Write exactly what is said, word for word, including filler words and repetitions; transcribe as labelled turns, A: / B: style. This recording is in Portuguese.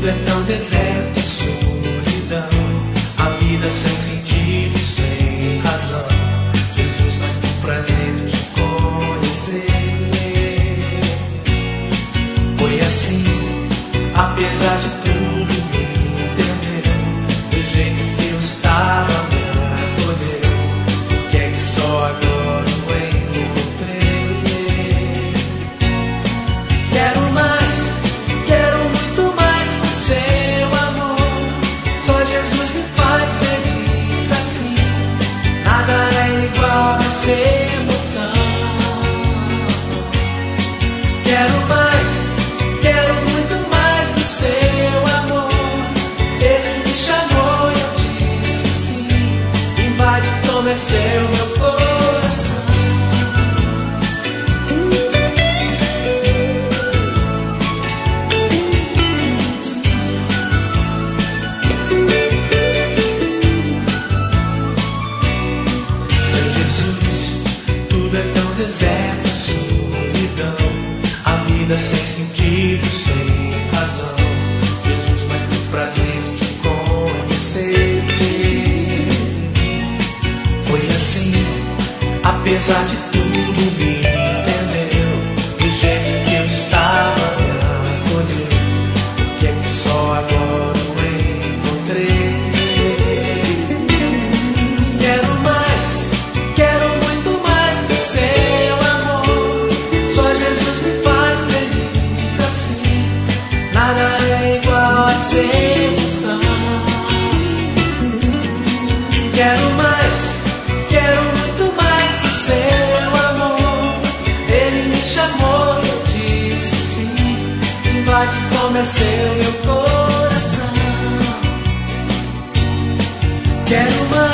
A: Tudo é tão deserto e solidão, a vida sem sentido, sem razão. Jesus, mas que prazer te conhecer. Foi assim, apesar de tudo me entendeu, do jeito que eu estava me acolheu. Porque é que só agora eu encontrei? Quero mais, quero muito mais do seu amor. Só Jesus me faz feliz assim. Nada é igual a essa emoção. Quero mais, quero muito mais do seu amor. Ele me chamou e eu disse sim. Invade, toma, é seu meu coração. Sem Jesus, tudo é tão deserto, solidão, a vida sem sentido, sem razão. Jesus, mas que prazer te conhecer. Foi assim, apesar de tudo me entendeu, do jeito que eu estava me acolheu. Porque é que só agora eu encontrei? Quero mais, quero muito mais do seu amor. Só Jesus me faz feliz assim. Nada é igual a essa emoção. Quero mais, quero muito mais do seu amor. Ele me chamou e eu disse sim. Invade, toma, é seu meu coração. Quero mais.